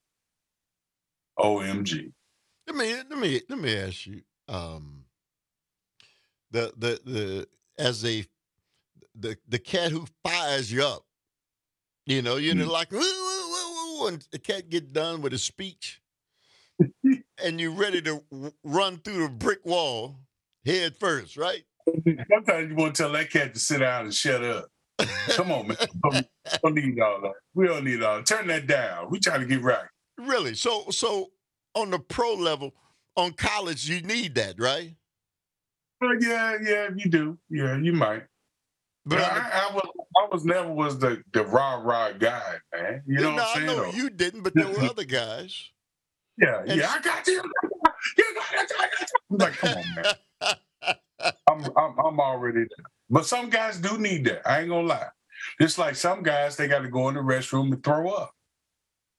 O M G. Let me let me let me ask you. Um, the the the as a the the cat who fires you up, you know, you know, mm-hmm. like woo, woo, woo, woo, and the cat get done with his speech, and you're ready to w- run through the brick wall head first, right? Sometimes you want to tell that cat to sit down and shut up. Come on, man. Don't, don't need all that. We don't need all that. Turn that down. We trying to get right. Really? So, so on the pro level, on college, you need that, right? Well, yeah, yeah, you do. Yeah, you might. But I, I was, I was never was the the rah rah guy, man. You know no, what I'm saying? I know you didn't, but there were other guys. Yeah, and yeah, I got you. You got it. I got you. I'm like, come on, man. I'm, I'm, I'm already there. But some guys do need that. I ain't gonna lie. It's like some guys, they got to go in the restroom and throw up.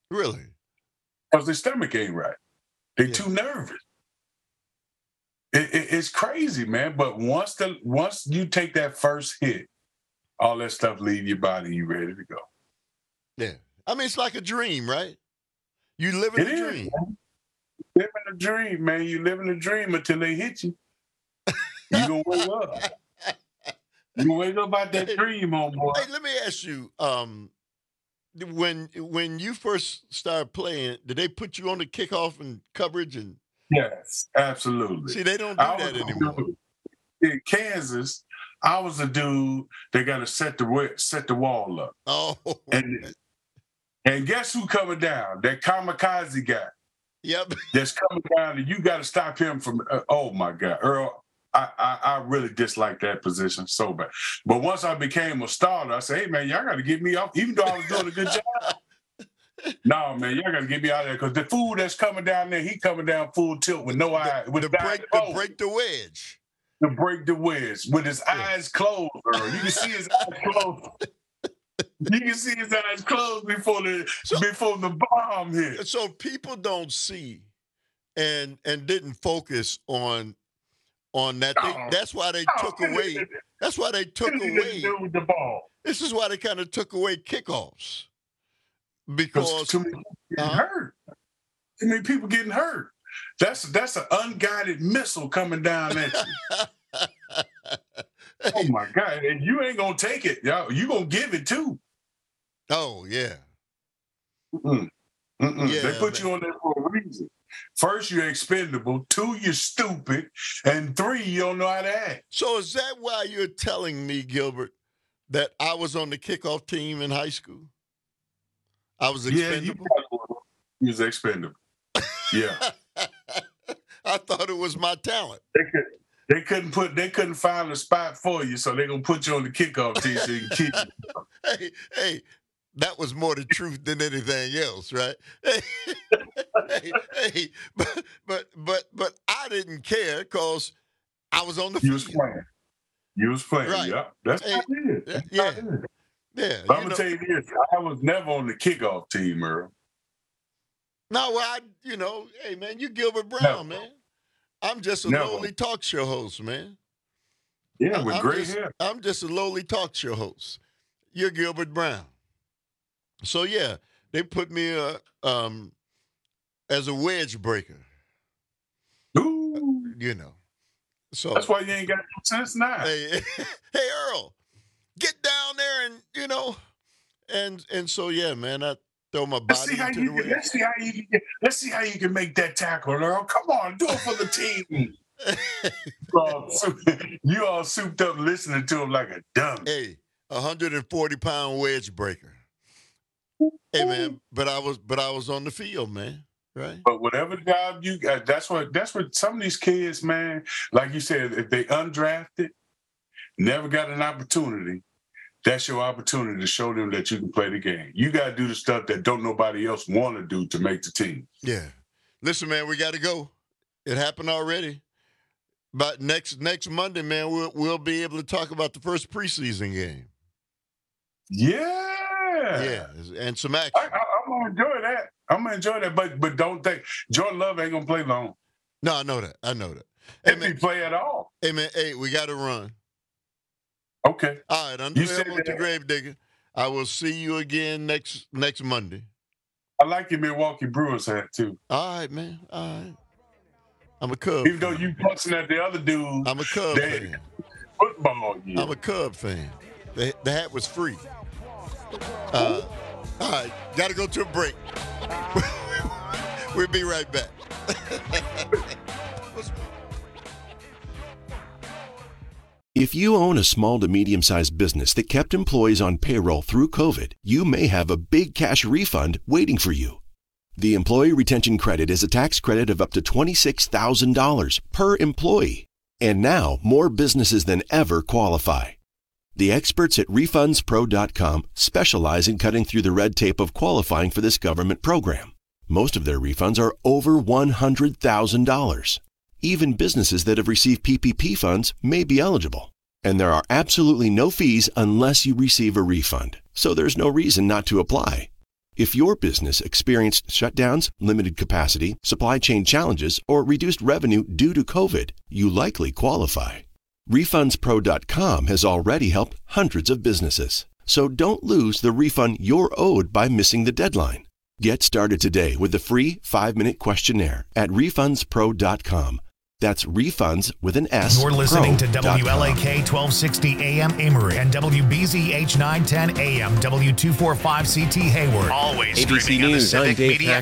Really? Because their stomach ain't right. They're yeah. too nervous. It, it, it's crazy, man. But once the once you take that first hit, all that stuff leave your body, you ready to go. Yeah. I mean, it's like a dream, right? You live in it a is, dream. Man. Living a dream, man. You live in a dream until they hit you. You gonna wake up. You gonna wake up out that dream, homeboy. Hey, let me ask you, um, when when you first started playing, did they put you on the kickoff and coverage and? Yes, absolutely. See, they don't do that anymore. In Kansas, I was a dude that got to set the set the wall up. Oh, and and guess who coming down? That kamikaze guy. Yep. That's coming down, and you got to stop him from. Uh, oh my God, Earl. I, I I really dislike that position so bad. But once I became a starter, I said, "Hey man, y'all got to get me off." Even though I was doing a good job. No, man, y'all got to get me out of there because the fool that's coming down there, he coming down full tilt with no eye. With to break, to break the wedge. To break the wedge with his yeah. eyes closed, Earl. You can see his eyes closed. You can see his eyes closed before the so, before the bomb hit. So people don't see and and didn't focus on on that. They, oh. That's why they oh. took away. That's why they took away with the ball. This is why they kind of took away kickoffs. Because too many people getting uh-huh. hurt. Too many people getting hurt. That's that's an unguided missile coming down at you. Oh my God! And you ain't gonna take it, y'all. You gonna give it too. Oh yeah. Mm-mm. Mm-mm. Yeah, they put man. you on there for a reason. First, you're expendable. Two, you're stupid, and three, you don't know how to act. So is that why you're telling me, Gilbert, that I was on the kickoff team in high school? I was expendable. Yeah, you, you was expendable. Yeah. I thought it was my talent. They, could, they couldn't put. They couldn't find a spot for you, so they're gonna put you on the kickoff team so you can keep you. Hey, hey, that was more the truth than anything else, right? Hey, hey, hey, but but but but I didn't care because I was on the you field. Was playing. You was playing. Right. Yeah, that's hey, how it is. That's yeah. how it is. Yeah, but I'm gonna know. tell you this: I was never on the kickoff team, Earl. No, well, I, you know, hey man, you Gilbert Brown, no. man. I'm just a no. lowly talk show host, man. Yeah, with I'm gray just, hair. I'm just a lowly talk show host. You're Gilbert Brown. So yeah, they put me uh, um, as a wedge breaker. Ooh, uh, you know. So that's why you ain't got no sense now. Hey, hey, Earl, get down there and you know, and and so yeah, man, I throw my body let's see how into you the can, wedge. Let's see how you can. Let's see how you can make that tackle, Earl. Come on, do it for the team. you, all, you all souped up listening to him like a dummy. Hey, a one hundred forty pound wedge breaker. Hey man, but I was but I was on the field, man. Right. But whatever job you got, that's what that's what some of these kids, man, like you said, if they undrafted, never got an opportunity, that's your opportunity to show them that you can play the game. You got to do the stuff that don't nobody else want to do to make the team. Yeah. Listen, man, we got to go. It happened already. But next next Monday, man, we'll we'll be able to talk about the first preseason game. Yeah. Yeah, and some action. I, I, I'm gonna enjoy that. I'm gonna enjoy that, but but don't think Jordan Love ain't gonna play long. No, I know that. I know that. Hey, if man, he play at all. Hey man, hey, we got to run. Okay. All right, under the with the grave digger. I will see you again next next Monday. I like your Milwaukee Brewers hat too. All right, man. All right. I'm a Cub. Even though you punching at the other dude. I'm a Cub fan. Football. Yeah. I'm a Cub fan. The, the hat was free. Uh, all right, got to go to a break. We'll be right back. If you own a small to medium-sized business that kept employees on payroll through COVID, you may have a big cash refund waiting for you. The Employee Retention Credit is a tax credit of up to twenty-six thousand dollars per employee. And now, more businesses than ever qualify. The experts at refunds pro dot com specialize in cutting through the red tape of qualifying for this government program. Most of their refunds are over one hundred thousand dollars. Even businesses that have received P P P funds may be eligible. And there are absolutely no fees unless you receive a refund. So there's no reason not to apply. If your business experienced shutdowns, limited capacity, supply chain challenges, or reduced revenue due to COVID, you likely qualify. Refunds Pro dot com has already helped hundreds of businesses. So don't lose the refund you're owed by missing the deadline. Get started today with the free five-minute questionnaire at Refunds Pro dot com. That's refunds with an S. You're listening to pro dot W L A com. K twelve sixty A M Emory and W B Z H nine ten A M W two forty-five C T Hayward. Always A B C streaming on the News, I'm Civic Dave Media